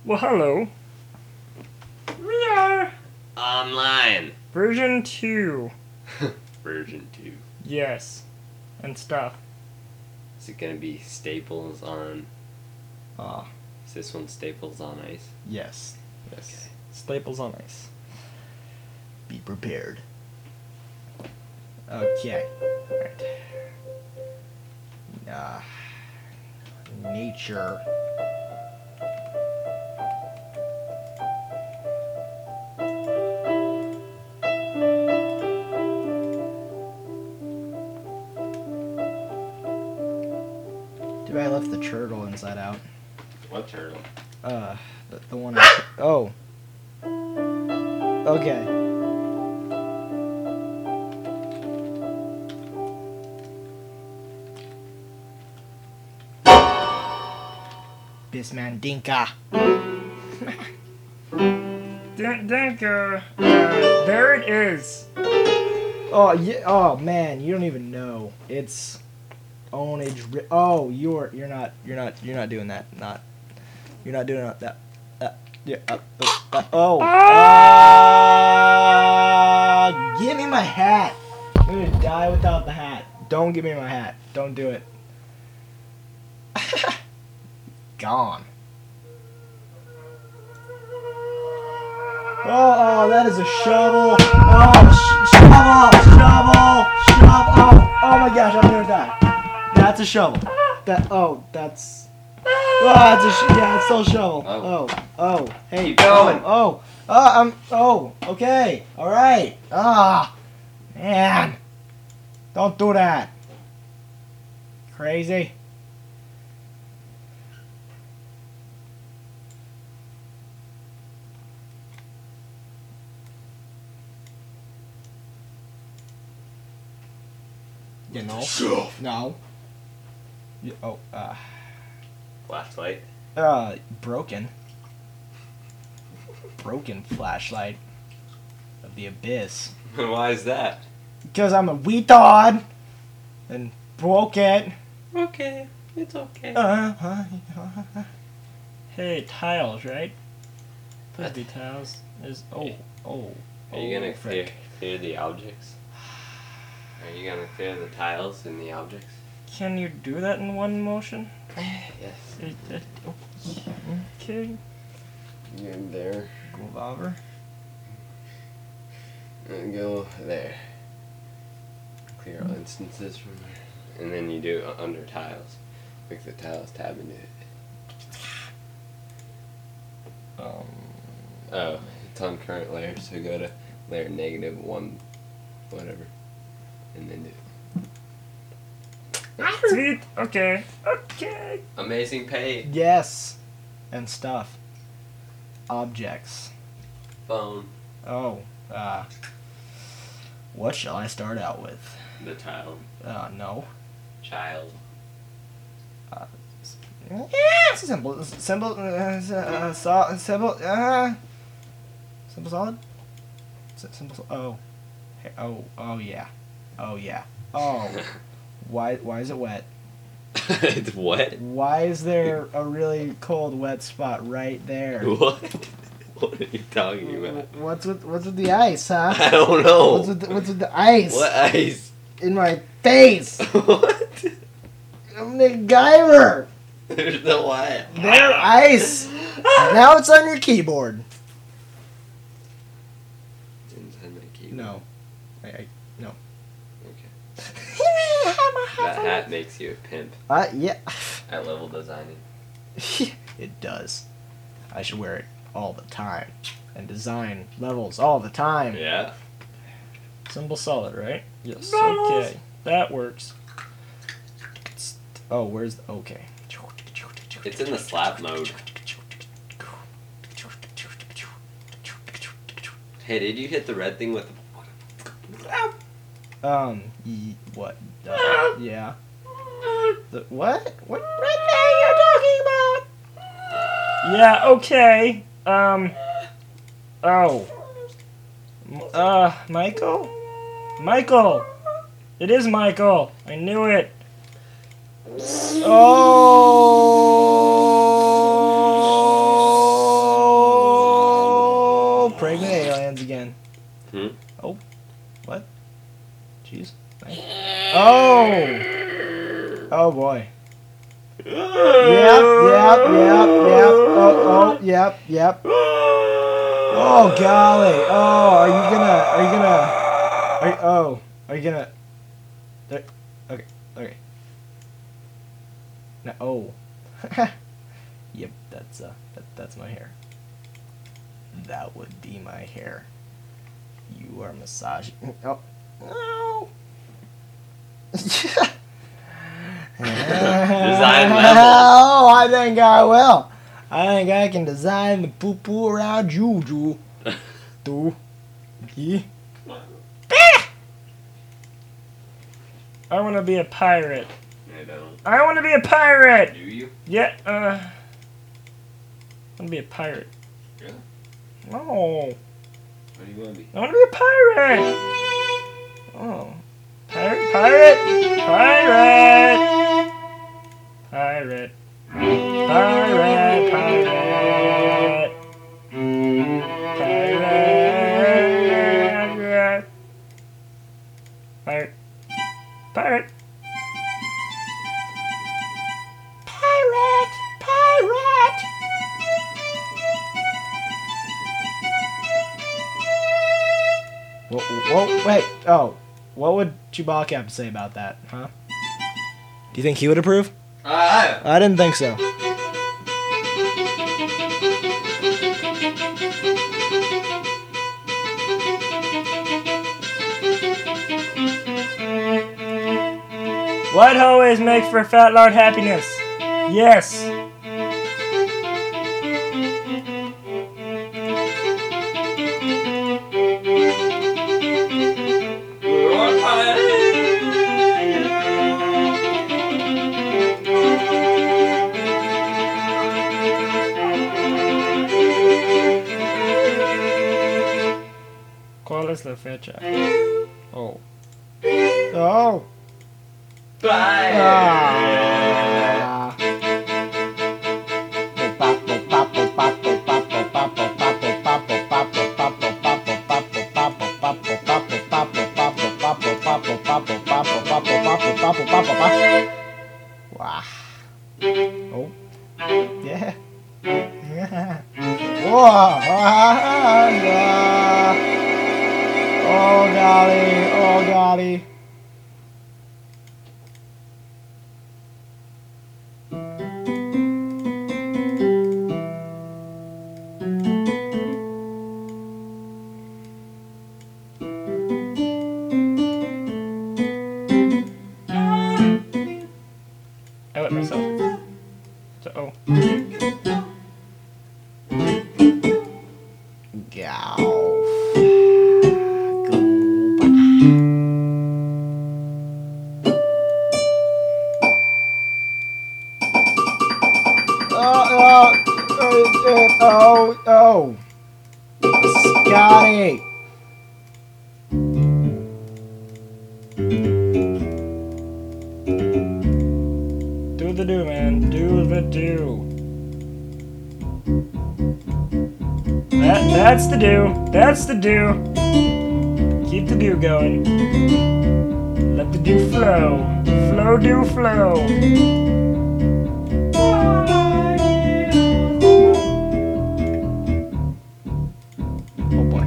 Well, hello. We are Online. version 2. Version 2. Yes. And stuff. Is it gonna be Staples on... Ah, Is this one Staples on Ice? yes. Yes. Staples on ice. Be prepared. Okay. Right. Nature. Too bad I left the turtle inside out. What turtle? The one. Oh. Okay. Bisman Dinka. Dinka. There it is. Oh yeah. Oh man, you don't even know. It's ownage. Oh, you're not doing that. You're not doing that. Yeah. Oh. Give me my hat. I'm gonna die without the hat. Don't give me my hat. Don't do it. Gone. Oh, that is a shovel. Oh, shovel. Oh my gosh, I'm gonna die. That's a shovel. That's it's still a shovel. Oh, hey, Keep going. Okay, all right. Man, don't do that. Crazy. You know? No. Flashlight. Broken. Broken flashlight of the abyss. Why is that? Because I'm a retard and broke it. Okay, it's okay. Hey, tiles, right? Please What? be tiles. Are you gonna clear the objects? Are you gonna clear the tiles in the objects? Can you do that in one motion? Yes. Okay. You're in there. Move over. And go there. Clear all instances from there. And then you do it under tiles. Click the tiles tab into it. Oh, it's on current layer, so go to layer -1, whatever. And then do it. Sweet. Okay. Amazing pay. Yes. And stuff. Objects. Phone. Oh. What shall I start out with? The tile. No. Child. Simple solid. Oh yeah. Why is it wet? It's wet. Why is there a really cold wet spot right there? What? What are you talking about? What's with the ice, huh? I don't know. What's with the ice? What ice? In my face? What? I'm MacGyver. There's no what. There, ice. Now it's on your keyboard. Inside my keyboard. No. No. Okay. That hat makes you a pimp Yeah. at level designing. It does. I should wear it all the time. And design levels all the time. Yeah. Simple solid, right? Yes. Levels. Okay. That works. Where's the... Okay. It's in the slap mode. Hey, did you hit the red thing with What? Yeah. What? What red thing are you talking about? Yeah, okay. Michael? Michael! It is Michael! I knew it! Oh! Hmm? Oh, what? Jeez. Oh! Oh boy. Yep, yep, yep, yep. Oh, yep, yep. Oh golly. Oh, are you gonna? Okay, okay. No, oh. Yep, that's my hair. That would be my hair. You are massaging. Oh. No. Design level. Oh, I think I will. I think I can design the poo-poo around you, Ju. Do. Yeah. I want to be a pirate. I don't. I want to be a pirate. Do you? Yeah. I want to be a pirate. Really? No. What do you want to be? I want to be a pirate. Oh. Pirate. Pirate. Pirate. Pirate. Pirate. Pirate. Pirate. Pirate. Pirate. Pirate. Pirate. Whoa, wait. Oh, what would Chewbacca have to say about that, huh? Do you think he would approve? I didn't think so. What always makes for fat lord happiness? Yes. ¿Cuál es la fecha? Oh. Oh. Bye. Ah. Wow. Oh. Yeah. Yeah. Whoa. Yeah. Oh golly. Oh golly. I let myself. So, oh. Oh. Scotty. Do the do, man. Do the do. That's the do. That's the do. Keep the do going. Let the do flow. Flow, do, flow. Oh boy.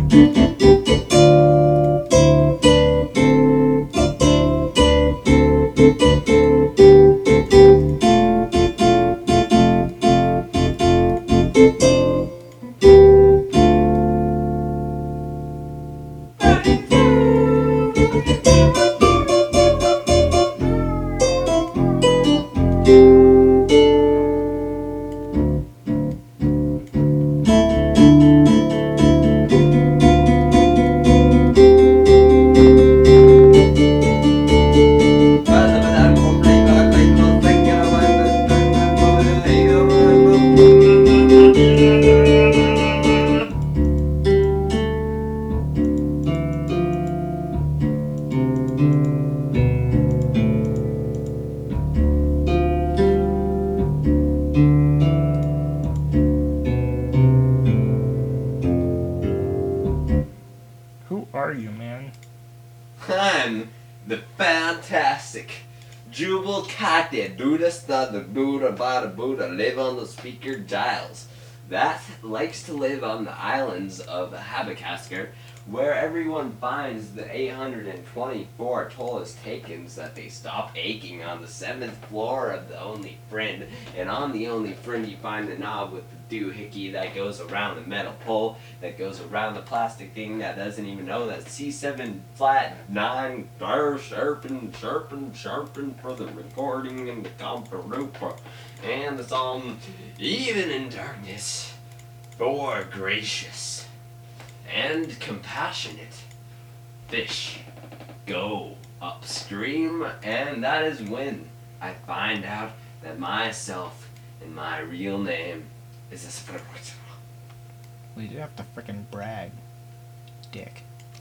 I'm the fantastic Jubal Kate Buddha Stud the Buddha Bada Buddha live on the speaker Giles. That likes to live on the islands of Habakasker, where everyone finds the 824 Tolus Takens that they stop aching on the 7th floor of the Only Friend. And on the Only Friend you find the knob with the doohickey that goes around the metal pole, that goes around the plastic thing that doesn't even know that C7 flat 9 bar sharpen for the recording and the compa. And the song, even in darkness, for gracious and compassionate fish go upstream. And that is when I find out that myself and my real name is a Well, you do have to frickin' brag, dick.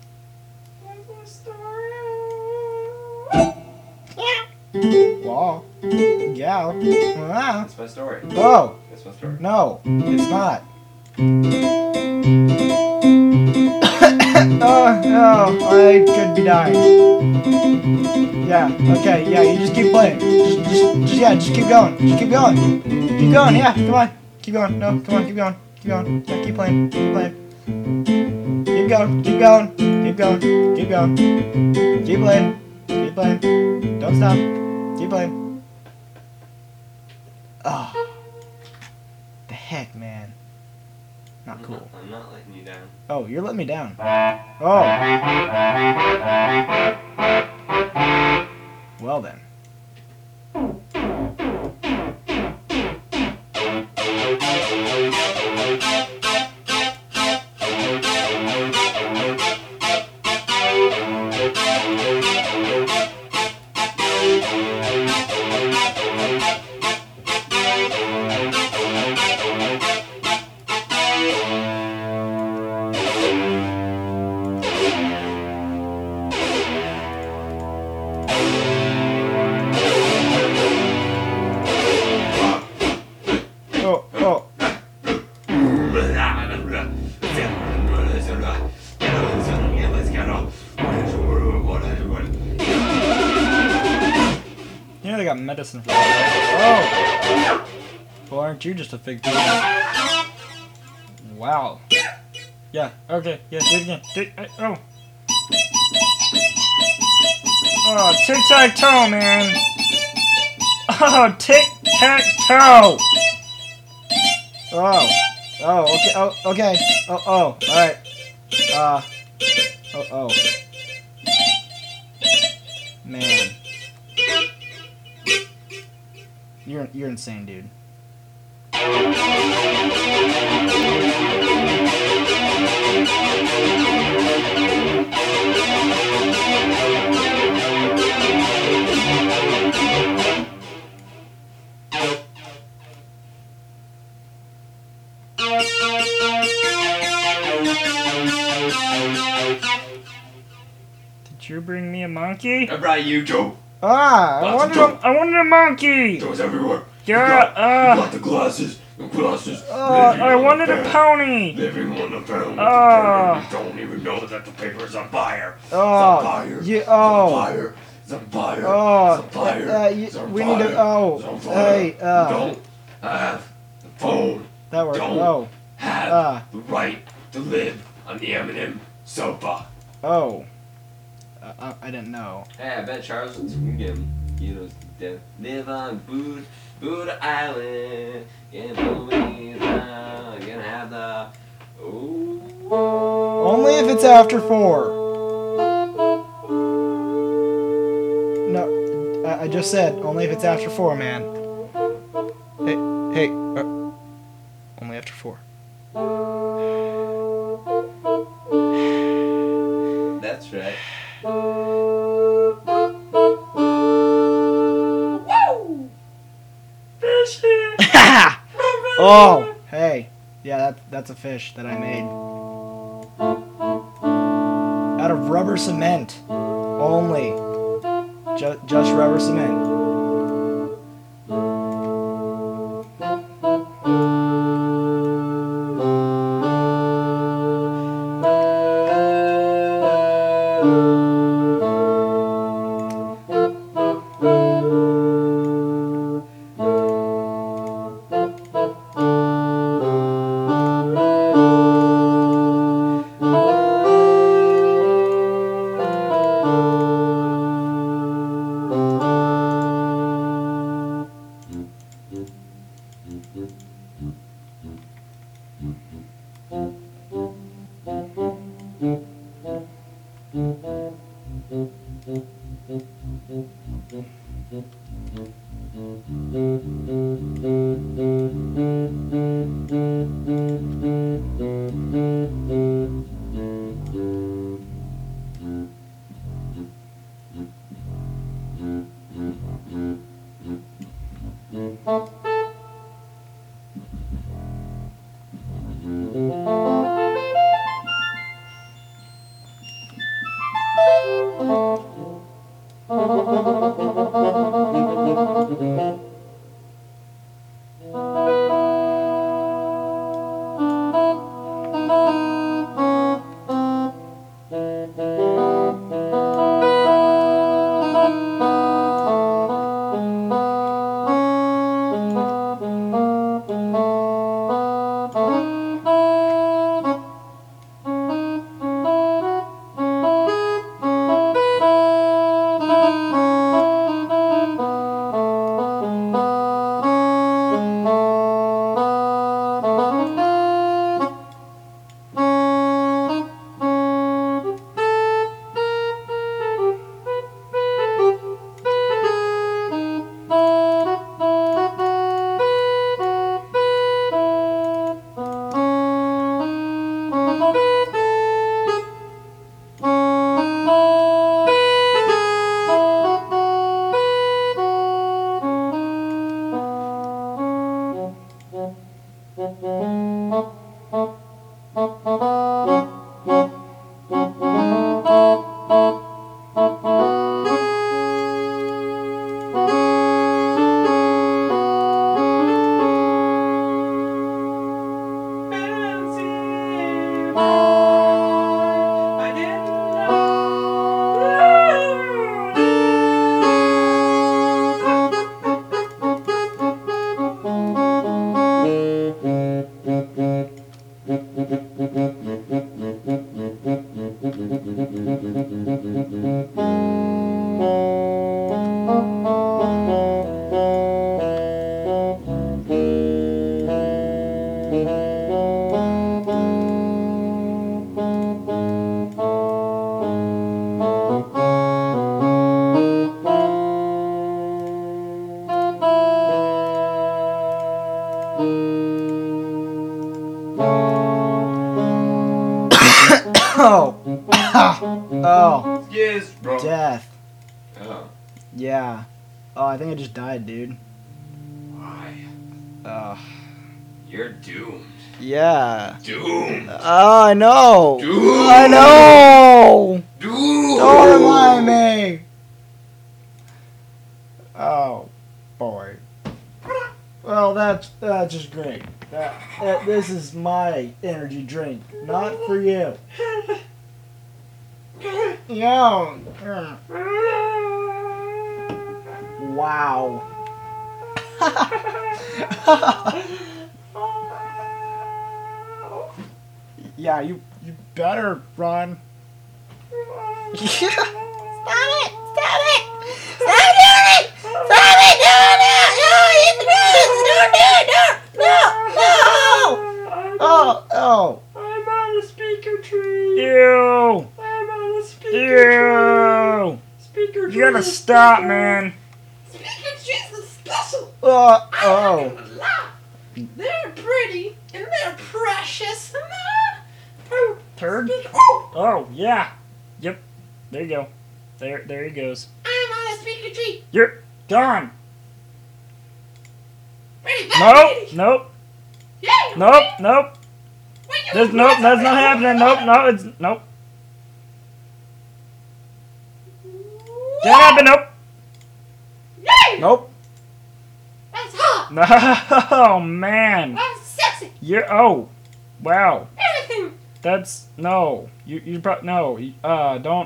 Wow. Yeah. Wow. That's my story. Oh. That's my story. No, it's not. I could be dying. Yeah, okay, yeah, you just keep playing. Just keep going. Just keep going. Keep going, yeah, come on. Keep going, no, come on, keep going. Keep going. Yeah, keep playing. Keep playing. Keep going, keep going. Keep going. Keep going. Keep playing. Keep playing. Don't stop. Keep playing. Oh. The heck, man. Not cool. I'm not letting you down. Oh, you're letting me down. Oh. Well then. Medicine for that. Oh! Well, aren't you just a fig tree? Wow. Yeah, okay, yeah, do it again. Oh. Oh, tic-tac-toe, man. Oh, tic-tac-toe. Oh. Oh, okay, oh, okay. Oh, alright. Oh. Man. You're insane, dude. Did you bring me a monkey? I brought you two. I wanted a monkey. Toes everywhere. Yeah, you got the glasses. I wanted a pony. Living on the film. You don't even know that the paper's on fire. It's on fire. Yeah, It's on fire. It's on fire. We need to. Hey. Don't have the phone. That works. Don't have the right to live on the M&M sofa. Oh. I didn't know. Hey, I bet Charles was live on Buddha Island. Gonna have the. Only if it's after 4. No, I just said only if it's after 4, man. Hey, only after 4. That's right. Woo! Oh, hey. Yeah, that's a fish that I made. Out of rubber cement. Only. Just rubber cement. Oh. Oh. Yes, bro. Death. Oh. Yeah. Oh, I think I just died, dude. Why? You're doomed. Yeah. Doomed. I know. Doomed. I know. Doomed. Don't remind me. Oh, boy. Well, that's just great. This is my energy drink, not for you. Yeah. Wow. Yeah, you better run. Yeah. Stop it! Stop it! Stop doing it! Stop it! No! I'm on a speaker tree. Ew! I'm on a speaker Ew! Speaker You gotta stop, man. Speaker trees are special. Oh! They're pretty and they're precious. Turd? Oh, Oh, yeah. Yep. There you go. There he goes. I'm on a speaker tree. You're gone. Ready? Nope. Yay! Nope. That's not happening. Nope. Can't happen. Nope. Yay! Nope. That's hot. No, man. That's sexy. Oh, wow. Everything. That's no. You probably no. Don't.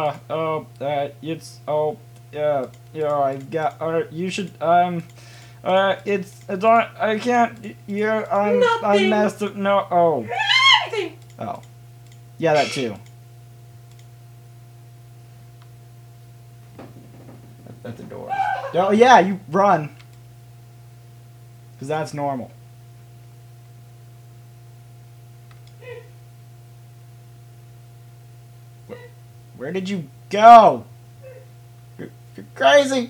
It's I got. You should. It's on. I can't. I'm Nothing. messed up. No. Oh. Everything. Oh. Yeah, that too. That's a door. Oh yeah, you run. Cause that's normal. Where did you go? You're crazy.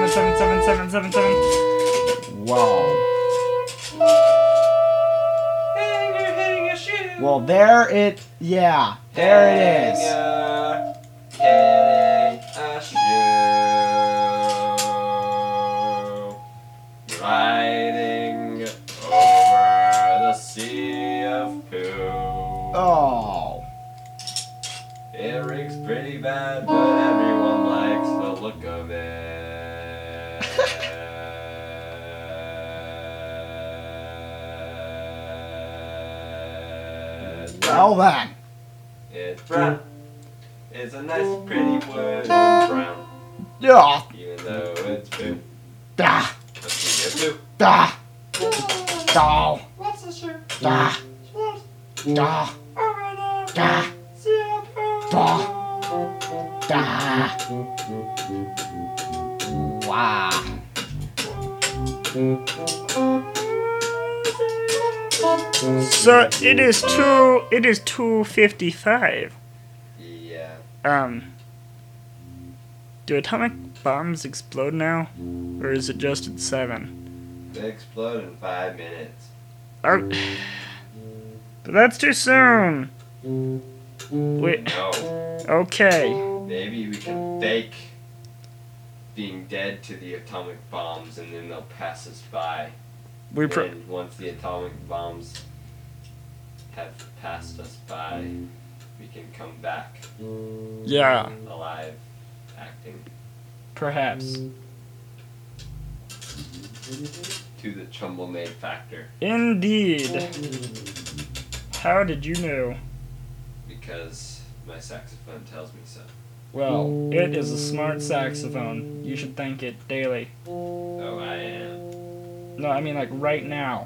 7777777. Whoa. Hey, you're hitting your shoe. Well, there it is. Hitting a shoe. Riding over the sea of poo. Oh. It reeks pretty bad, but everyone likes the look of it. Well then. It's brown. It's a nice, pretty wooden brown. Yeah. Even though it's poo. Da. Let's see, poo. Da. Da. What's the shoe? Da. Da. Da. Da. Da. Wow. So it is 2:55. Yeah. Do atomic bombs explode now? Or is it just at 7? They explode in 5 minutes. But that's too soon. Wait. No. Okay. Maybe we can fake being dead to the atomic bombs and then they'll pass us by. And once the atomic bombs have passed us by, we can come back. Yeah. Alive, acting. Perhaps. To the Chumble Maid factor. Indeed. How did you know? Because my saxophone tells me so. Well, it is a smart saxophone. You should thank it daily. Oh, I am. No, I mean like right now.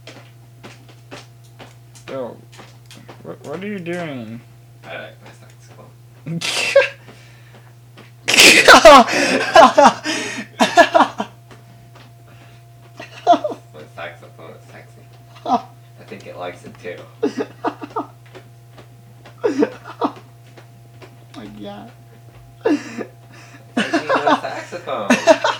Oh, what are you doing? I like my saxophone. My saxophone is sexy. I think it likes it too. Oh my god. My saxophone.